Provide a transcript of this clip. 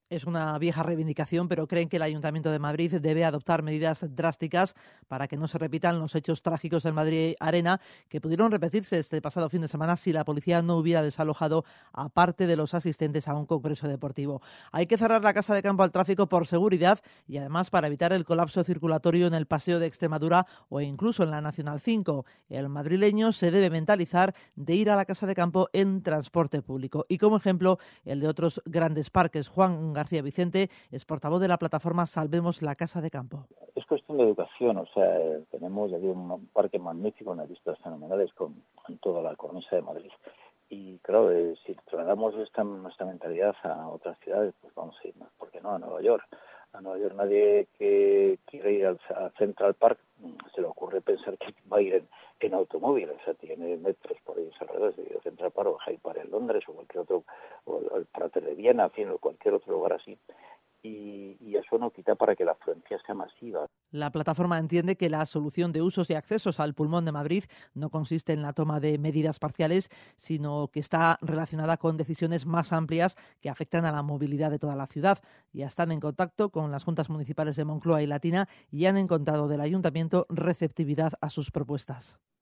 Es una vieja reivindicación, pero creen que el Ayuntamiento de Madrid debe adoptar medidas drásticas para que no se repitan los hechos trágicos del Madrid Arena, que pudieron repetirse este pasado fin de semana si la policía no hubiera desalojado a parte de los asistentes a un congreso deportivo. Hay que cerrar la Casa de Campo al tráfico por seguridad y además para evitar el colapso circulatorio en el Paseo de Extremadura o incluso en la Nacional 5. El madrileño se debe mentalizar de ir a la Casa de Campo en transporte público. Y como ejemplo, el de otros grandes parques. Juan García Vicente es portavoz de la plataforma Salvemos la Casa de Campo. Es cuestión de educación, o sea, tenemos ya un parque magnífico, unas vistas fenomenales con toda la cornisa de Madrid. Y claro, si trasladamos nuestra mentalidad a otras ciudades, pues vamos a ir más, ¿por qué no? A Nueva York. A Nueva York nadie que quiere ir al Central Park se le ocurre pensar que va a ir en automóvil, o sea, tiene metros por ahí alrededor, de Central Park o Hyde Park en Londres o cualquier otro, o el Prater de Viena, en fin, o cualquier otro lugar así. Y eso no quita para que la afluencia sea masiva. La plataforma entiende que la solución de usos y accesos al pulmón de Madrid no consiste en la toma de medidas parciales, sino que está relacionada con decisiones más amplias que afectan a la movilidad de toda la ciudad. Ya están en contacto con las juntas municipales de Moncloa y Latina y han encontrado del ayuntamiento receptividad a sus propuestas.